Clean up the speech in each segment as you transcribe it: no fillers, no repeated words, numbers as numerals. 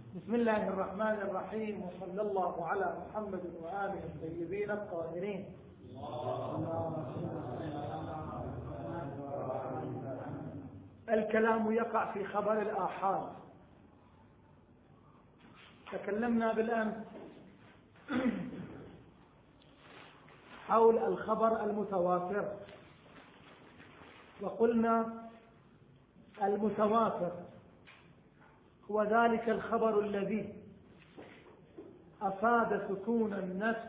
بسم الله الرحمن الرحيم، وصلى الله على محمد وآله الطيبين الطاهرين. الكلام يقع في خبر الآحاد. تكلمنا بالأمس حول الخبر المتواتر، وقلنا المتواتر هو ذلك الخبر الذي أفاد سكون النفس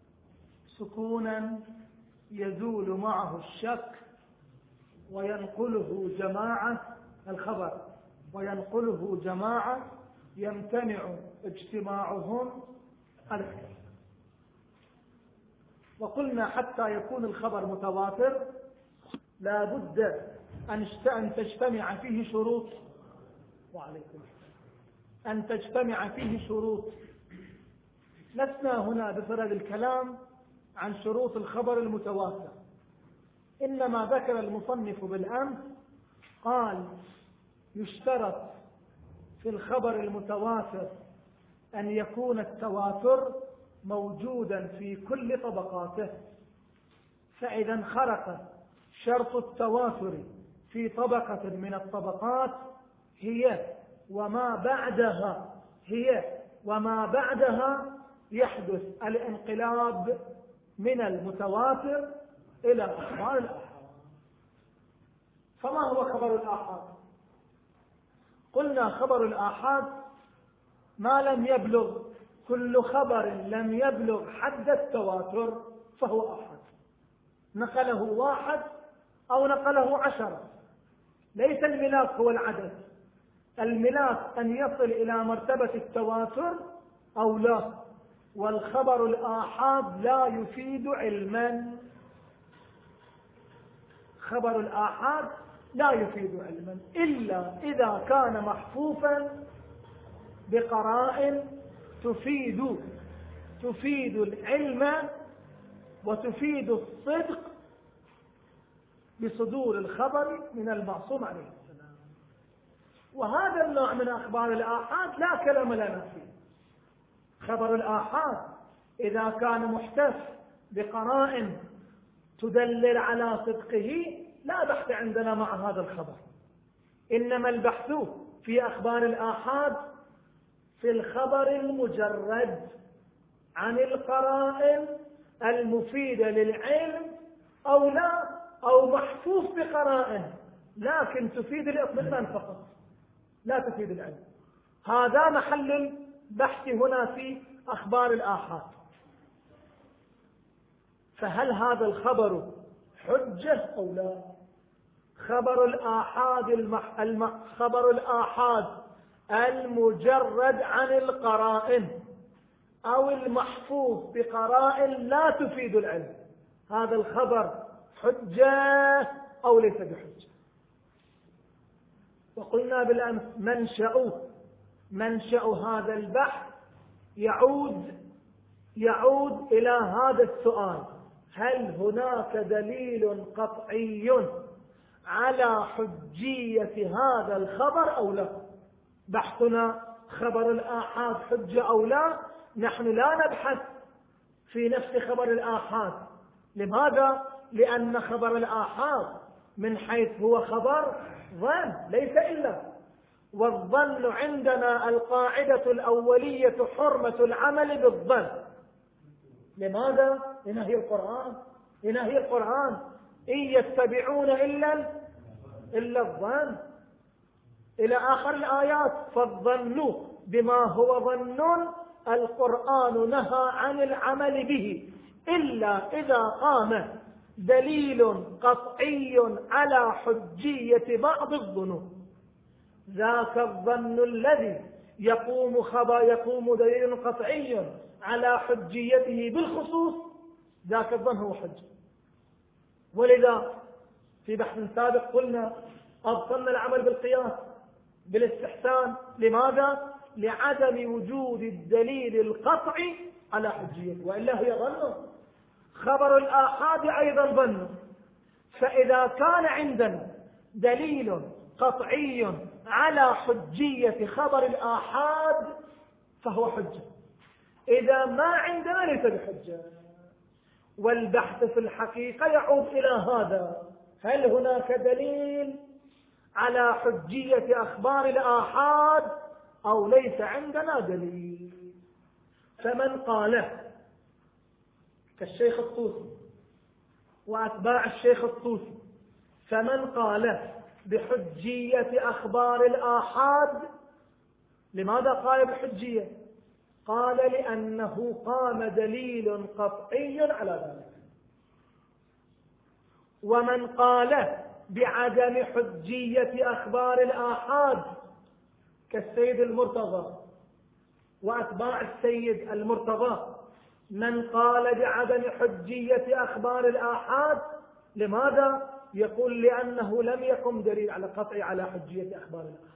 سكونا يزول معه الشك، وينقله جماعة الخبر وينقله جماعة يمتنع اجتماعهم عليه. وقلنا حتى يكون الخبر متواتر لا بد أن تجتمع فيه شروط، وعليكم أن تجتمع فيه شروط. لسنا هنا بفرد الكلام عن شروط الخبر المتواتر، إنما ذكر المصنف بالأمس قال يشترط في الخبر المتواتر أن يكون التواتر موجودا في كل طبقاته، فإذا انخرق شرط التواتر في طبقة من الطبقات هي وما بعدها يحدث الانقلاب من المتواتر إلى أخبار الآحاد. فما هو خبر الآحاد؟ قلنا خبر الآحاد ما لم يبلغ، كل خبر لم يبلغ حد التواتر فهو آحاد، نقله واحد أو نقله 10. ليس الملاك هو العدد، الملاك أن يصل إلى مرتبة التواتر أو لا. والخبر الآحاد لا يفيد علما، خبر الآحاد لا يفيد علما إلا إذا كان محفوفا بقرائن تفيد العلم وتفيد الصدق بصدور الخبر من المعصوم عليه السلام. وهذا النوع من أخبار الآحاد لا كلام لنا فيه. خبر الآحاد إذا كان محتف بقرائن تدلل على صدقه لا بحث عندنا مع هذا الخبر، إنما البحث في أخبار الآحاد في الخبر المجرد عن القرائن المفيدة للعلم أو لا، أو محفوف بقرائن لكن تفيد الاطمئنان فقط لا تفيد العلم. هذا محل البحث هنا في أخبار الآحاد. فهل هذا الخبر حجة أو لا؟ خبر الآحاد المجرد عن القرائن أو المحفوظ بقرائن لا تفيد العلم، هذا الخبر حجة أو ليس بحجة؟ وقلنا بالأمس منشأ هذا البحث يعود إلى هذا السؤال: هل هناك دليل قطعي على حجية هذا الخبر أو لا؟ بحثنا خبر الآحاد حجة أو لا. نحن لا نبحث في نفس خبر الآحاد. لماذا؟ لأن خبر الآحاد من حيث هو خبر ظن ليس إلا، والظن عندنا القاعدة الأولية حرمة العمل بالظن. لماذا؟ لنهي القرآن إن يتبعون إلا الظن إلى آخر الآيات. فالظن بما هو ظن القرآن نهى عن العمل به إلا إذا قام دليل قطعي على حجية بعض الظنون. ذاك الظن الذي يقوم دليل قطعي على حجيته بالخصوص، ذاك الظن هو حجة. ولذا في بحث سابق قلنا أبطلنا العمل بالقياس بالاستحسان. لماذا؟ لعدم وجود الدليل القطعي على حجيته، وإلا هي ظن. خبر الآحاد أيضا ظن. فإذا كان عندنا دليل قطعي على حجية خبر الآحاد فهو حجة، إذا ما عندنا ليس بحجة. والبحث في الحقيقة يعود إلى هذا: هل هناك دليل على حجية أخبار الآحاد أو ليس عندنا دليل؟ فمن قال كالشيخ الطوسي وأتباع الشيخ الطوسي، فمن قال بحجية أخبار الآحاد، لماذا قال بحجية؟ قال لأنه قام دليل قطعي على ذلك. ومن قال بعدم حجية أخبار الآحاد كالسيد المرتضى وأتباع السيد المرتضى، من قال بعدم حجية أخبار الآحاد، لماذا؟ يقول لأنه لم يقم دليل على قطعي على حجية أخبار الآحاد.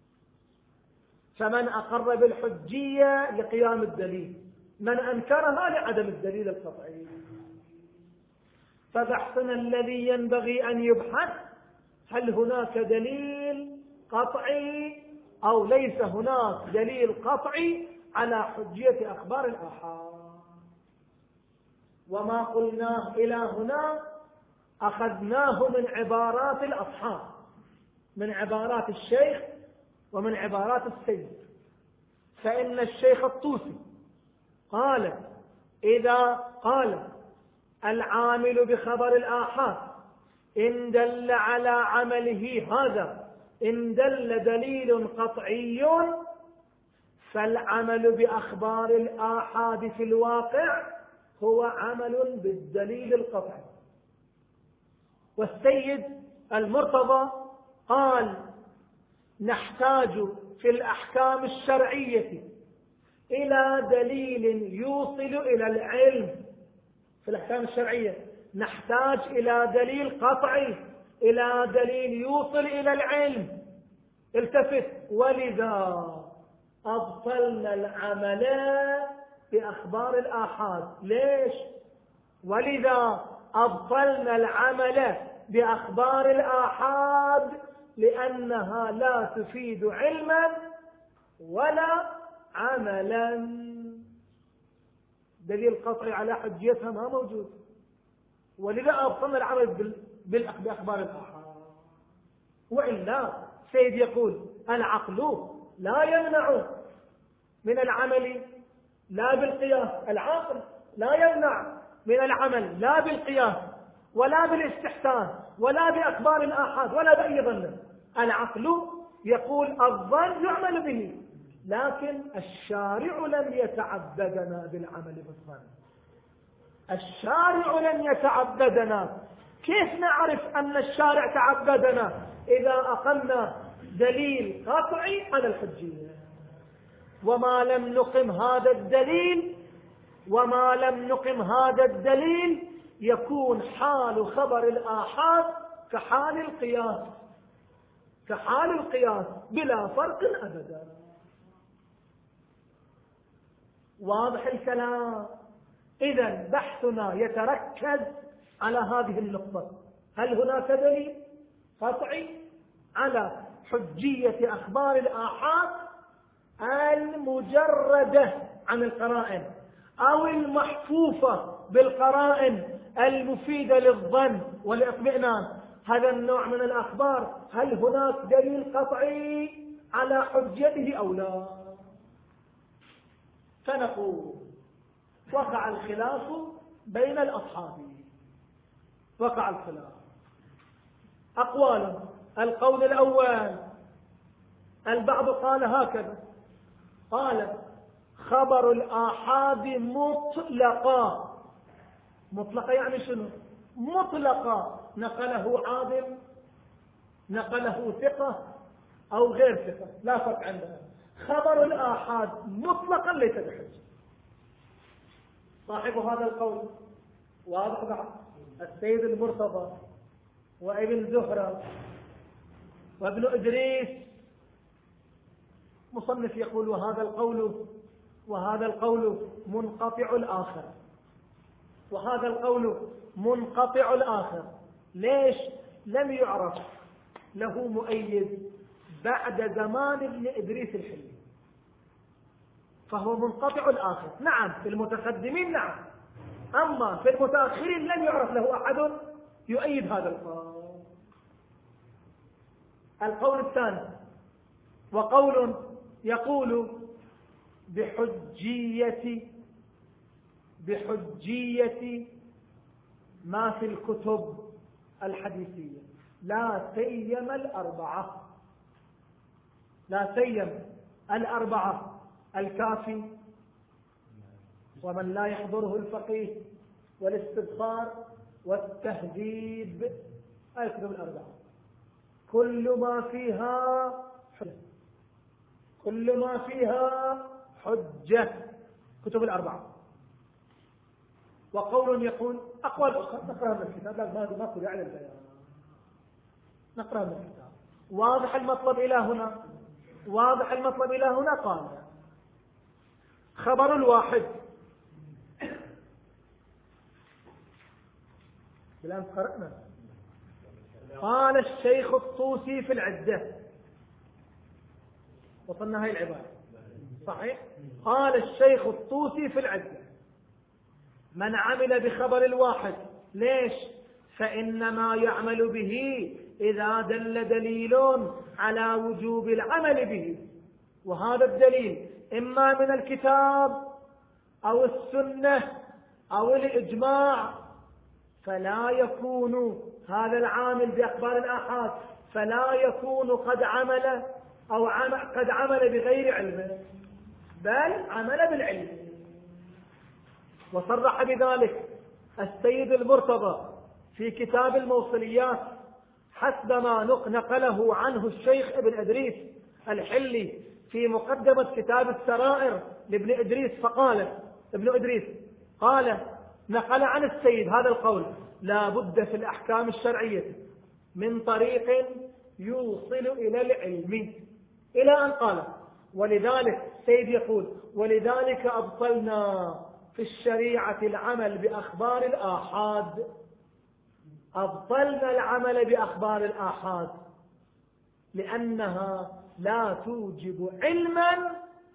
فمن أقر بالحجية لقيام الدليل، من أنكرها لعدم الدليل القطعي. فبحثنا الذي ينبغي أن يبحث: هل هناك دليل قطعي أو ليس هناك دليل قطعي على حجية أخبار الآحاد؟ وما قلناه إلى هنا أخذناه من عبارات الأصحاب، من عبارات الشيخ ومن عبارات السيد. فإن الشيخ الطوسي قال: إذا قال العامل بخبر الآحاد إن دل على عمله هذا، إن دل دليل قطعي، فالعمل بأخبار الآحاد في الواقع هو عمل بالدليل القطعي. والسيد المرتضى قال: نحتاج في الأحكام الشرعية إلى دليل يوصل إلى العلم. في الأحكام الشرعية نحتاج إلى دليل قطعي، إلى دليل يوصل إلى العلم. التفت: ولذا أبطلنا العمل بأخبار الآحاد. ليش؟ ولذا أبطلنا العمل بأخبار الآحاد لأنها لا تفيد علما ولا عملا. دليل قطعي على حجيتها ما موجود، ولذا أبطلنا العمل بأخبار الآحاد. وإلا سيد يقول: العقل لا يمنع من العمل لا بالقياس، العاقل لا يمنع من العمل لا بالقياس ولا بالاستحسان ولا بأخبار الآحاد ولا بأي ظن. العقل يقول الظن يعمل به، لكن الشارع لم يتعبدنا بالعمل بالظن. الشارع لم يتعبدنا. كيف نعرف أن الشارع تعبدنا؟ إذا أقمنا دليل قطعي على الحجية. وما لم نقم هذا الدليل يكون حال خبر الآحاد كحال القياس بلا فرق أبدا. واضح الكلام؟ إذن بحثنا يتركز على هذه النقطة: هل هناك دليل قطعي على حجية أخبار الآحاد المجردة عن القرائن أو المحفوفة بالقرائن المفيدة للظن والاطمئنان؟ هذا النوع من الأخبار هل هناك دليل قطعي على حجته أو لا؟ فنقول: وقع الخلاف بين الأصحاب. وقع الخلاف أقوال. القول الأول: البعض قال هكذا، قال: خبر الآحاد مطلقا يعني شنو؟ مطلقا، نقله عادل، نقله ثقة أو غير ثقة، لا فرق عندنا. خبر الآحاد مطلقا ليس بحجة. صاحب هذا القول واضح بعد السيد المرتضى وابن زهرة وابن إدريس. مصنف يقول: وهذا القول منقطع الآخر، وهذا القول منقطع الآخر. ليش؟ لم يعرف له مؤيد بعد زمان ابن إدريس الحلي، فهو منقطع الآخر. نعم في المتقدمين نعم، أما في المتأخرين لم يعرف له أحد يؤيد هذا القول. القول الثاني وقول يقول بحجية ما في الكتب الحديثية، لا سيما الأربعة الكافي ومن لا يحضره الفقيه والاستبصار والتهذيب، الكتب الأربعة كل ما فيها حجة، كتب الأربعة. وقول يقول أقوال أخرى نقرأها من الكتاب، لازم ما كل على البيان، نقرأها من الكتاب. واضح المطلب إلى هنا. قال خبر الواحد، الآن قرأنا. قال الشيخ الطوسي في العدة، وصلنا هاي العبارة صحيح. قال الشيخ الطوسي في العدة: من عمل بخبر الواحد، ليش؟ فإنما يعمل به إذا دل دليل على وجوب العمل به، وهذا الدليل إما من الكتاب أو السنة أو الإجماع، فلا يكون هذا العامل بأخبار الآحاد فلا يكون قد عمل بغير علم، بل عمل بالعلم. وصرح بذلك السيد المرتضى في كتاب الموصليات حسب ما نقله عنه الشيخ ابن إدريس الحلي في مقدمة كتاب السرائر لابن إدريس. فقال ابن إدريس نقل عن السيد هذا القول: لا بد في الأحكام الشرعية من طريق يوصل إلى العلم، إلى أن قال: ولذلك السيد يقول: ولذلك أبطلنا في الشريعة العمل بأخبار الآحاد. أبطلنا العمل بأخبار الآحاد لأنها لا توجب علما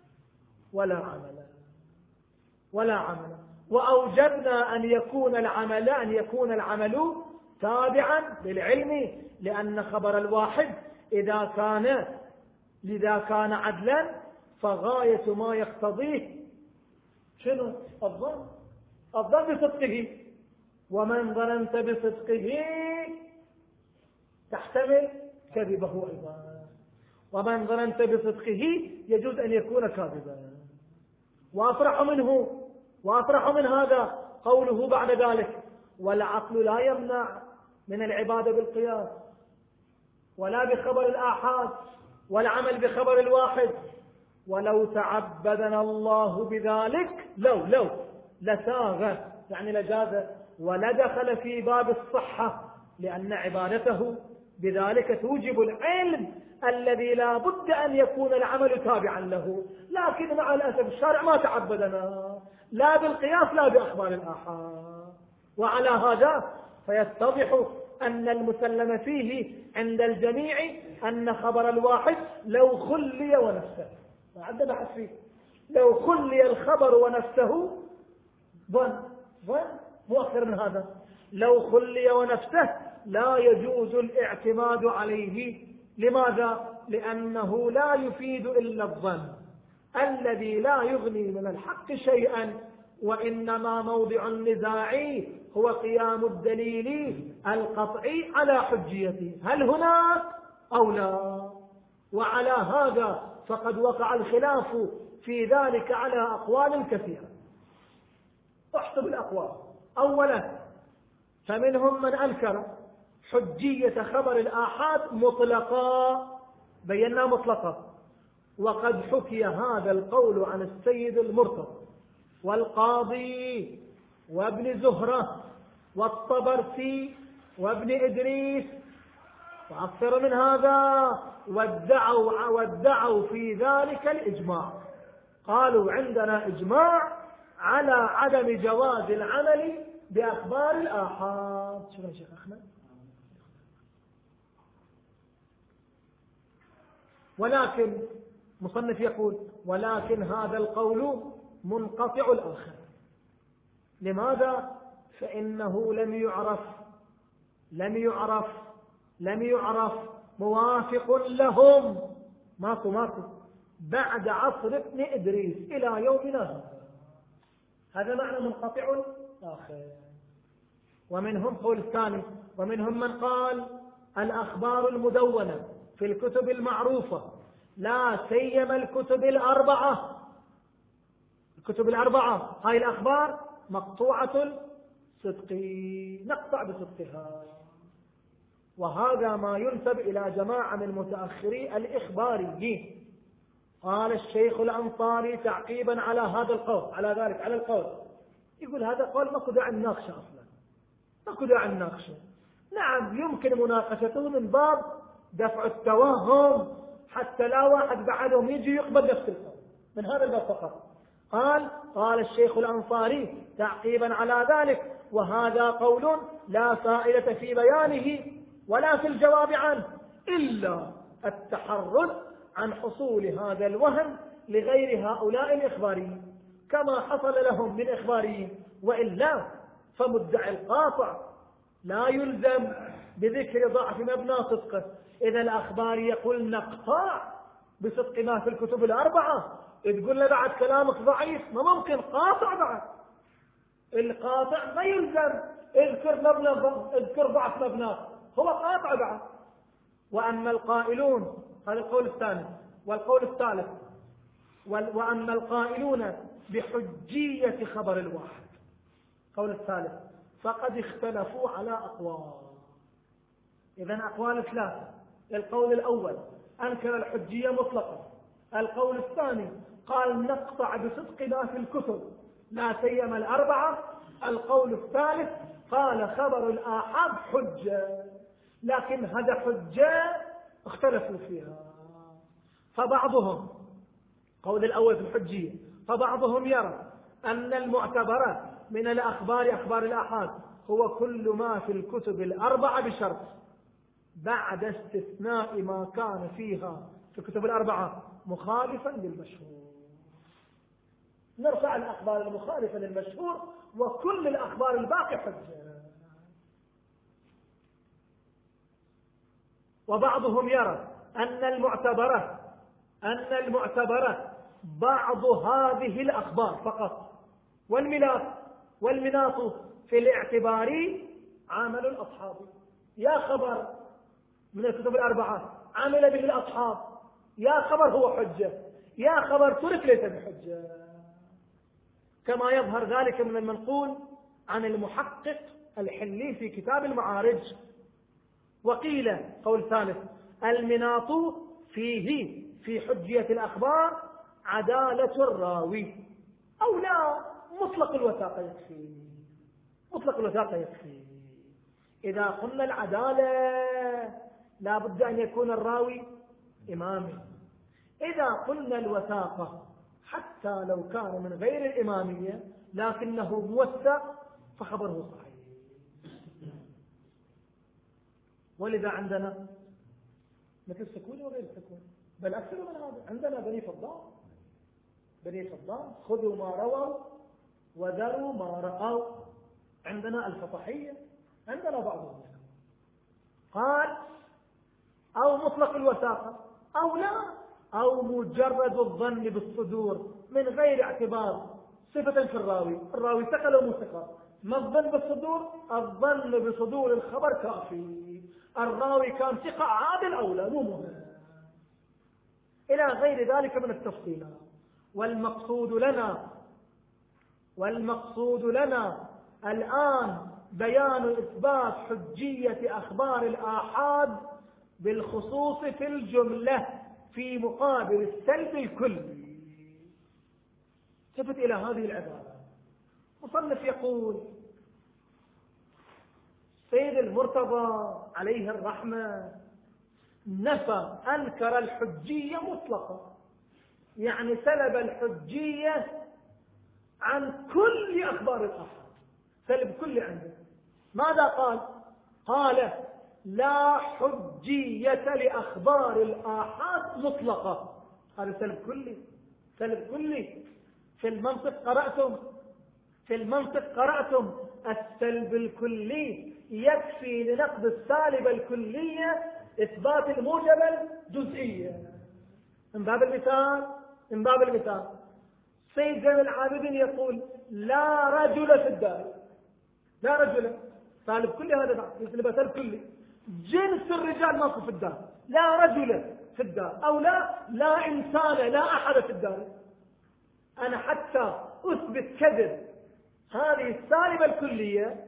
ولا عملا، وأوجبنا أن يكون العمل تابعا للعلم، لأن خبر الواحد إذا كان عدلا فغاية ما يقتضيه شنو؟ الظن بصدقه، ومن ظننت بصدقه تحتمل كذبه أيضا، ومن ظننت بصدقه يجوز أن يكون كاذبا. وأفرح من هذا قوله بعد ذلك: والعقل لا يمنع من العبادة بالقياس ولا بخبر الآحاد والعمل بخبر الواحد، ولو تعبدنا الله بذلك لو لساغ، يعني لجاز ولدخل في باب الصحة، لأن عبادته بذلك توجب العلم الذي لا بد أن يكون العمل تابعا له. لكن مع الأسف الشارع ما تعبدنا لا بالقياس لا بأخبار الآحاد، وعلى هذا فيتضح أن المسلم فيه عند الجميع أن خبر الواحد لو خلي ونفسه، ما عندنا بحث فيه، لو خلي الخبر ونفسه ظن مؤخر من هذا، لو خلي ونفسه لا يجوز الاعتماد عليه. لماذا؟ لأنه لا يفيد إلا الظن الذي لا يغني من الحق شيئا، وإنما موضع النزاع هو قيام الدليل القطعي على حجيته، هل هنا أو لا. وعلى هذا فقد وقع الخلاف في ذلك على أقوال كثيرة. احسب الأقوال. أولا، فمنهم من أنكر حجية خبر الآحاد مطلقا، بينا مطلقا، وقد حكي هذا القول عن السيد المرتضى والقاضي وابن زهرة والطبرسي وابن إدريس وأكثر من هذا، وادعوا في ذلك الإجماع. قالوا عندنا إجماع على عدم جواز العمل بأخبار الآحاد. شو يا شيخ أحمد؟ ولكن مصنف يقول ولكن هذا القول منقطع الآخر. لماذا؟ فإنه لم يعرف موافق لهم ماكو بعد عصر ابن إدريس إلى يومنا هذا معنى منقطع الآخر. ومنهم قول الثاني، ومنهم من قال الأخبار المدونة في الكتب المعروفة لا سيما الكتب الأربعة هاي الأخبار مقطوعة الصدق، نقطع بصدقها. وهذا ما ينسب إلى جماعة من متأخري الإخباريين. قال الشيخ الأنصاري تعقيبا على هذا القول، على القول، يقول هذا قول ما داعي الناقشة أصلا، ما داعي الناقشة. نعم يمكن مناقشته من باب دفع التوهم حتى لا واحد بعدهم يجي يقبل نفس القول، من هذا الباب فقط. قال الشيخ الأنصاري تعقيبا على ذلك وهذا قول لا فائدة في بيانه ولا في الجواب عنه إلا التحرر عن حصول هذا الوهم لغير هؤلاء الإخباريين كما حصل لهم من إخباريين، وإلا فمدعي القاطع لا يلزم بذكر ضعف مبنى صدقه. إذا الأخبار يقول نقطع بصدق ما في الكتب الأربعة، تقول له بعد كلامك ضعيف، ما ممكن، قاطع بعد. القاطع ما يلزم اذكر ضعف مبناه، هو قاطع بعد. وأما القائلون، هذا القول الثاني. والقول الثالث وأما القائلون بحجية خبر الواحد، قول الثالث، فقد اختلفوا على أقوال. إذن أقوال ثلاثة. القول الأول أنكر الحجية مطلقا. القول الثاني قال نقطع بصدق ما في الكتب لا سيما الأربعة. القول الثالث قال خبر الآحاد حجة، لكن هذا حجة اختلفوا فيها. فبعضهم، قول الأول في الحجية، فبعضهم يرى أن المعتبرات من الأخبار أخبار الآحاد هو كل ما في الكتب الأربعة بشرط بعد استثناء ما كان فيها في الكتب الأربعة مخالفا للمشهور. نرفع الأخبار المخالفة للمشهور وكل الأخبار الباقي حجة. وبعضهم يرى أن المعتبرة بعض هذه الأخبار فقط، والمناط في الاعتبار عمل الأصحاب. يا خبر من الكتب الأربعة عمل به الأصحاب، يا خبر هو حجة، يا خبر ترك ليس بحجة، كما يظهر ذلك من المنقول عن المحقق الحلي في كتاب المعارج. وقيل قول ثالث المناط فيه في حجية الأخبار عدالة الراوي، أو لا، مطلق الوثاقة يكفي. إذا قلنا العدالة لا بد أن يكون الراوي إمامي. إذا قلنا الوثاقة حتى لو كان من غير الإمامية لكنه موثق فخبره صحيح. ولذا عندنا مثل السكون وغير السكون، بل أكثر من هذا. عندنا بني فضال خذوا ما رووا وذروا ما رأوا. عندنا الفطحية، عندنا بعضهم قال أو مطلق الوثاقة أو لا، أو مجرد الظن بالصدور من غير اعتبار صفة في الراوي ثقل أو مثقل. ما الظن بالصدور؟ الظن بصدور الخبر كافي. الراوي كان ثقة عادل أو لا، مو مهم، إلى غير ذلك من التفصيلات. والمقصود لنا الآن بيان إثبات حجية أخبار الآحاد بالخصوص في الجملة في مقابل السلب الكلي. تفت إلى هذه العبارة. مصنف يقول سيد المرتضى عليه الرحمة أنكر الحجية مطلقا، يعني سلب الحجية عن كل أخبار الآحاد، سلب كل عنده. ماذا قال؟ قال لا حجية لأخبار الآحاد مطلقة. هذا سلب كلي، سلب كلي. في المنطق قرأتم السلب الكلي يكفي لنقض السالب الكلية إثبات الموجب الجزئية. من باب المثال سيد زين العابدين يقول لا رجل في الدار، لا رجل، سالب كلي هذا بعد يسلب سلب كلي. جنس الرجال ماكو في الدار، لا رجل في الدار، أو لا إنسان، لا أحد في الدار. أنا حتى أثبت كذب هذه السالبة الكلية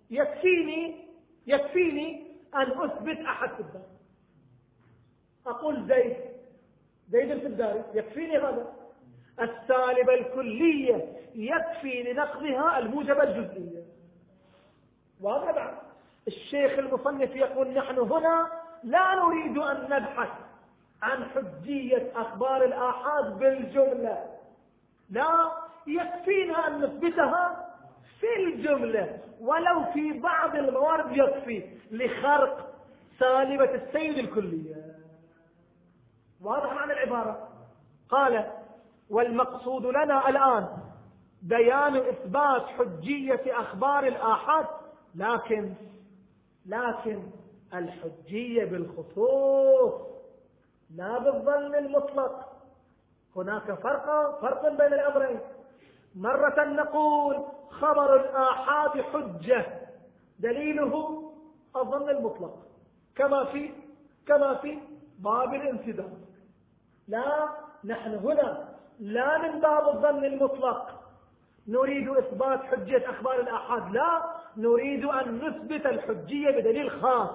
يكفيني أن أثبت أحد في الدار. أقول زيد في الدار، يكفيني هذا. السالبة الكلية يكفي لنقضها الموجبة الجزئية. واضح بعد؟ الشيخ المصنف يقول نحن هنا لا نريد أن نبحث عن حجية أخبار الآحاد بالجملة، لا، يكفينا أن نثبتها في الجملة، ولو في بعض الموارد يكفي لخرق سالبة السيد الكلية. واضح معنى العبارة؟ قال والمقصود لنا الآن بيان إثبات حجية أخبار الآحاد، لكن الحجية بالخصوص لا بالظن المطلق. هناك فرق بين الأمرين. مرة نقول خبر الآحاد حجة دليله الظن المطلق كما في باب الانسداد. لا، نحن هنا لا من باب الظن المطلق نريد إثبات حجية أخبار الآحاد، لا، نريد أن نثبت الحجية بدليل خاص.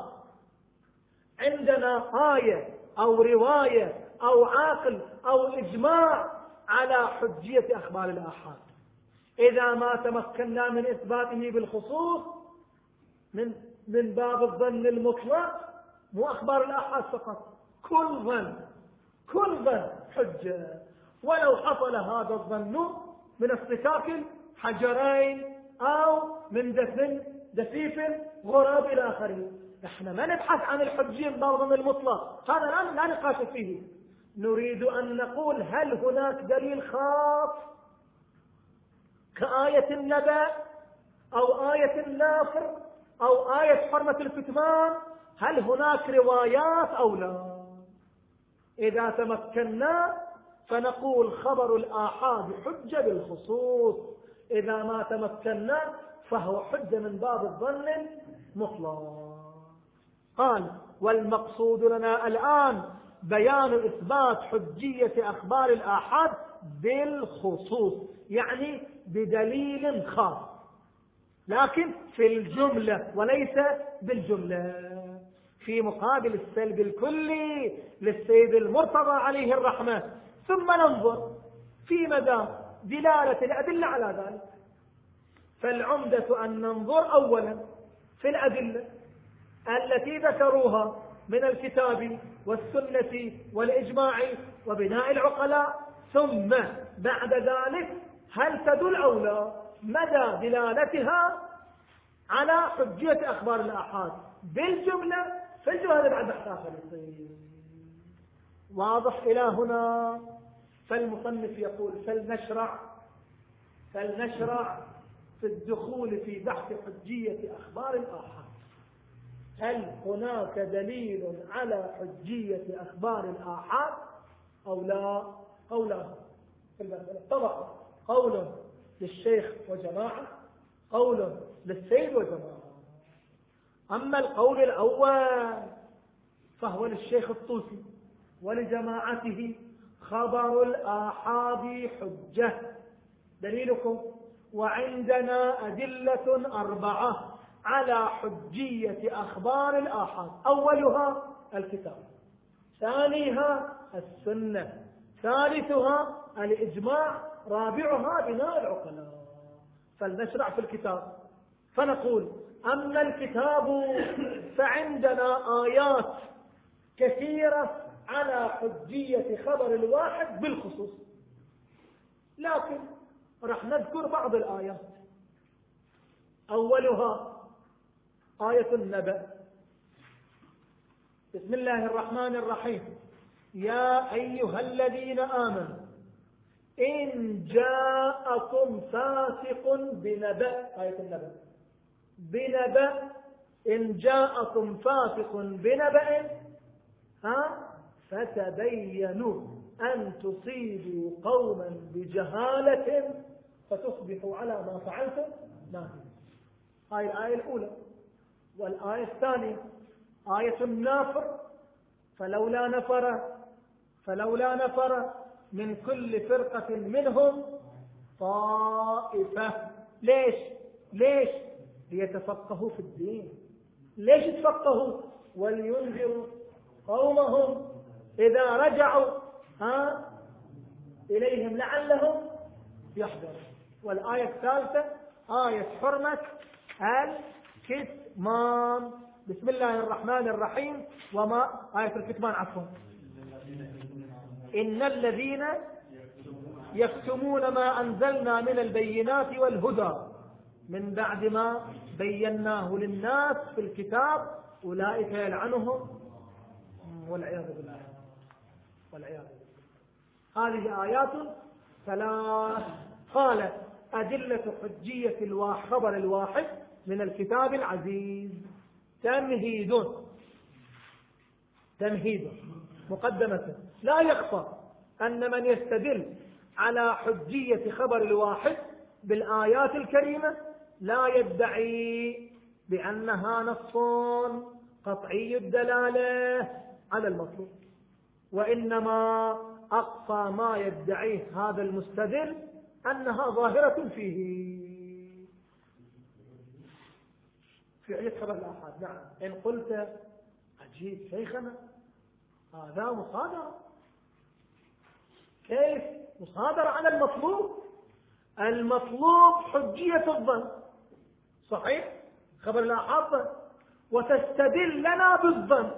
عندنا آية أو رواية أو عقل أو إجماع على حجية أخبار الآحاد. إذا ما تمكنا من إثباته بالخصوص من باب الظن المطلق، مو أخبار الآحاد فقط، كل ظن حجة، ولو حصل هذا الظن من اصطكاك حجرين أو من دفيف غراب إلى آخره. نحن ما نبحث عن الحجية من باب الظن المطلق، هذا لا نقاش فيه. نريد أن نقول هل هناك دليل خاص كآية النبأ أو آية النافر أو آية حرمة الكتمان، هل هناك روايات أو لا؟ إذا تمكنا فنقول خبر الآحاد حجة بالخصوص، إذا ما تمكنا فهو حجة من باب الظن المطلق. قال والمقصود لنا الآن بيان إثبات حجية أخبار الآحاد بالخصوص، يعني بدليل خاص، لكن في الجملة وليس بالجملة، في مقابل السلب الكلي للسيد المرتضى عليه الرحمة. ثم ننظر في مدى دلالة الأدلة على ذلك. فالعمدة أن ننظر أولا في الأدلة التي ذكروها من الكتاب والسنة والإجماع وبناء العقلاء، ثم بعد ذلك هل تدل أو لا مدى دلالتها على حجية أخبار الآحاد بالجملة في الجملة بعد بحثها فلسطين. واضح إلى هنا؟ فالمصنف يقول فلنشرع في الدخول في بحث حجية أخبار الآحاد. هل هناك دليل على حجية أخبار الآحاد أو لا؟ طبعا قول للشيخ وجماعة، قول للسيد وجماعة. أما القول الأول فهو للشيخ الطوسي ولجماعته خبر الآحاد حجة. دليلكم وعندنا أدلة 4 على حجية أخبار الآحاد. أولها الكتاب، ثانيها السنة، ثالثها الإجماع، رابعها بناء العقلاء. فلنشرع في الكتاب فنقول أما الكتاب فعندنا آيات كثيرة على حجية خبر الواحد بالخصوص، لكن رح نذكر بعض الآيات. أولها آية النبأ، بسم الله الرحمن الرحيم. يا أيها الذين آمنوا إن جاءكم فاسق بنبأ، آية النبأ، بنبأ، إن جاءكم فاسق بنبأ فتبينوا أن تصيبوا قوما بجهالة فتصبحوا على ما فعلتم نادمين. هاي الآية الأولى. والآية الثانية آية النافر، فلولا نفر من كل فرقة منهم طائفة. ليش ليتفقهوا في الدين. ليش يتفقهوا؟ ولينذروا قومهم إذا رجعوا إليهم لعلهم يحذرون. والآية الثالثة آية حرمة الكتمان. بسم الله الرحمن الرحيم. وما آية الكتمان عفوا. إن الذين يكتمون ما أنزلنا من البينات والهدى من بعد ما بيناه للناس في الكتاب أولئك يلعنهم والعياذ بالله. هذه آيات ثلاث. قال أدلة حجية الخبر الواحد من الكتاب العزيز. تمهيد مقدمة. لا يخفى أن من يستدل على حجية خبر الواحد بالآيات الكريمة لا يدعي بأنها نص قطعي الدلالة على المطلوب، وإنما أقصى ما يدعيه هذا المستدل أنها ظاهرة فيه فعلية خبر الآحاد. نعم، إن قلت عجيب شيخنا هذا مصادرة. كيف مصادرة على المطلوب؟ المطلوب حجية الظن، صحيح؟ خبر الآحاد وتستدل لنا بالظن.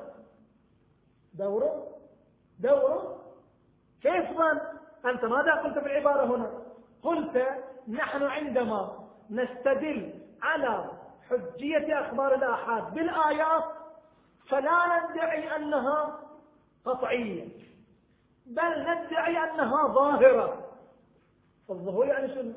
دوره كيف ظن؟ أنت ماذا قلت في العبارة هنا؟ قلت نحن عندما نستدل على حجية أخبار الآحاد بالآيات فلا ندعي أنها قطعية، بل ندعي أنها ظاهرة. الظهور يعني شنو؟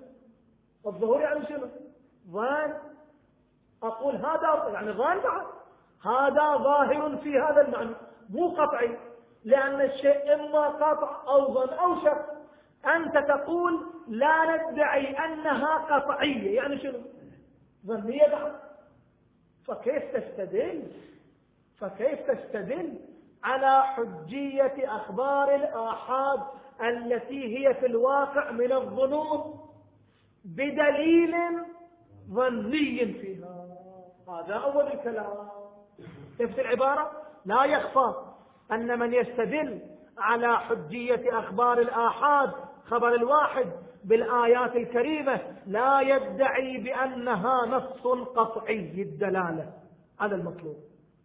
ظن. أقول هذا يعني ظن بعد، هذا ظاهر في هذا المعنى مو قطعي، لأن الشيء إما قطع أو ظن أو شك. أنت تقول لا ندعي أنها قطعية، يعني شنو؟ ظنية بعد. فكيف تستدل على حجية أخبار الآحاد التي هي في الواقع من الظنون بدليل ظني فيها؟ هذا أول الكلام. كيف العبارة؟ لا يخفى أن من يستدل على حجية أخبار الآحاد خبر الواحد بالآيات الكريمة لا يدعي بأنها نص قطعي الدلالة على المطلوب.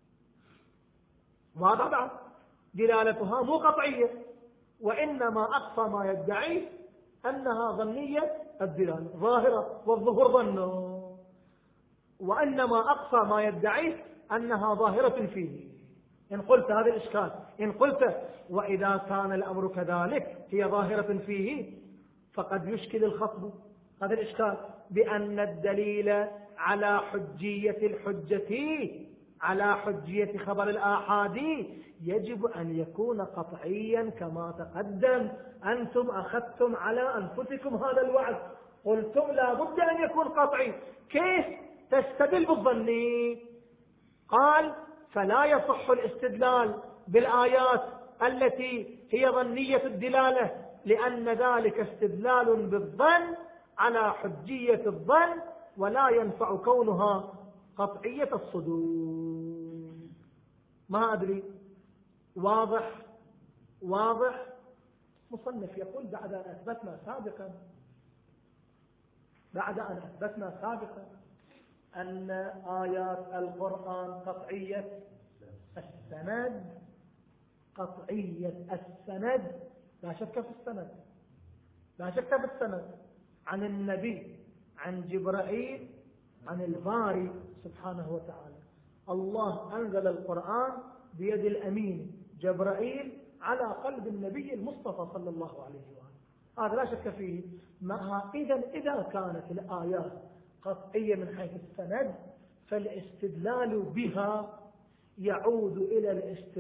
وهذا بعد دلالتها مو قطعية، وإنما أقصى ما يدعي أنها ظنية الدلالة ظاهرة، والظهور ظنه، وإنما أقصى ما يدعي أنها ظاهرة فيه. إن قلت هذا الإشكال، إن قلت وإذا كان الأمر كذلك هي ظاهرة فيه فقد يشكل الخطب هذا الإشكال بأن الدليل على حجية خبر الآحاد يجب أن يكون قطعيا كما تقدم. أنتم أخذتم على أنفسكم هذا الوعد، قلتم لا بد أن يكون قطعي. كيف تستدل بالظني؟ قال فلا يصح الاستدلال بالآيات التي هي ظنية الدلالة، لأن ذلك استدلال بالظن على حجية الظن، ولا ينفع كونها قطعية الصدور. ما أدري واضح. مصنف يقول بعد أن أثبتنا سابقا أن آيات القرآن قطعية السند، لا شك في السند عن النبي، عن جبرائيل، عن الباري سبحانه وتعالى. الله أنزل القرآن بيد الأمين جبرائيل على قلب النبي المصطفى صلى الله عليه وآله. هذا لا شك فيه. إذا كانت الآيات قطعية من حيث السند، فالاستدلال بها يعود إلى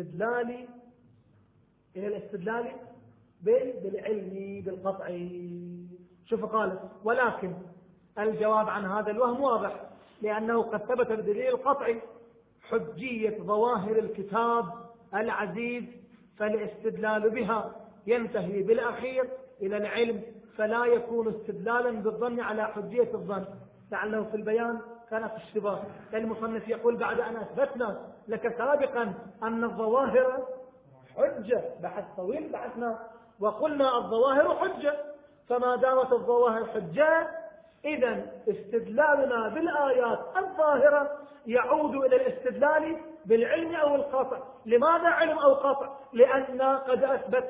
الاستدلال بالعلم بالقطعي. شوف قال: ولكن الجواب عن هذا الوهم واضح، لأنه قد ثبت بدليل القطعي حجية ظواهر الكتاب العزيز، فالاستدلال بها ينتهي بالأخير إلى العلم، فلا يكون استدلالا بالظن على حجية الظن. لعله في البيان كانت اشتباه. المصنف يقول: بعد أن أثبتنا لك سابقا أن الظواهر حجة، بحث طويل بحثنا وقلنا الظواهر حجة، فما دامت الظواهر حجة إذن استدلالنا بالآيات الظاهرة يعود إلى الاستدلال بالعلم أو القطع. لماذا علم أو قطع؟ لأن قد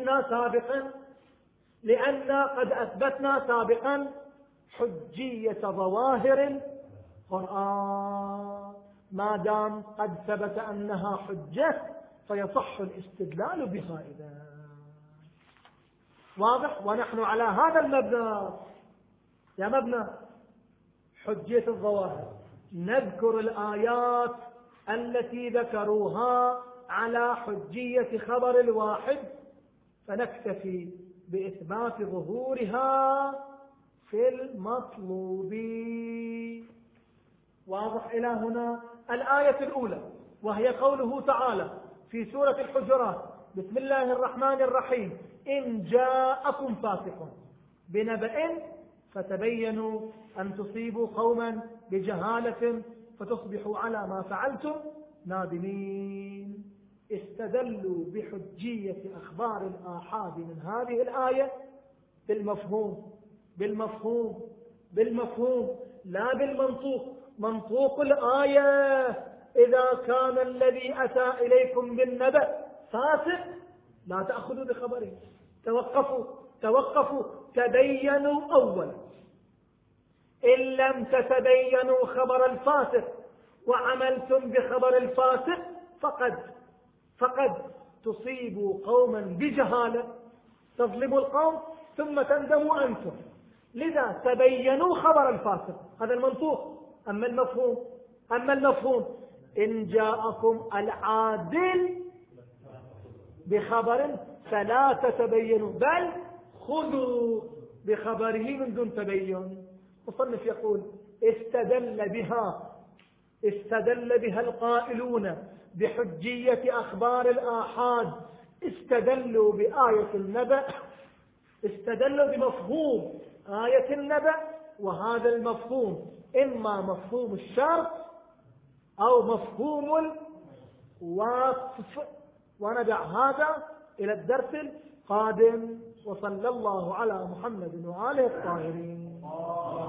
أثبتنا سابقا حجية ظواهر القرآن. ما دام قد ثبت أنها حجة فيصح الاستدلال بها إذا. واضح؟ ونحن على هذا المبنى، يا مبنى حجية الظواهر، نذكر الآيات التي ذكروها على حجية خبر الواحد، فنكتفي بإثبات ظهورها في المطلوب. واضح إلى هنا؟ الآية الأولى وهي قوله تعالى في سورة الحجرات: بسم الله الرحمن الرحيم: إن جاءكم فاسق بنبأ فتبينوا أن تصيبوا قوما بجهالة فتصبحوا على ما فعلتم نادمين. استدلوا بحجية أخبار الآحاد من هذه الآية بالمفهوم لا بالمنطوق. منطوق الآية: إذا كان الذي أتى إليكم بالنبأ فاسق لا تأخذوا بخبره. توقفوا تبينوا أولا. إن لم تتبينوا خبر الفاسق وعملتم بخبر الفاسق فقد تصيبوا قوما بجهالة، تظلموا القوم ثم تندموا أنتم. لذا تبينوا خبر الفاسق، هذا المنطوق. أما المفهوم: إن جاءكم العادل بخبر فلا تتبينوا بل خذوا بخبره من دون تبين. مصنف يقول: استدل بها القائلون بحجية أخبار الآحاد، استدلوا بآية النبأ، استدلوا بمفهوم آية النبأ، وهذا المفهوم إما مفهوم الشرط أو مفهوم الوصف. وندع هذا إلى الدرس القادم، وصلى الله على محمد وآله الطاهرين.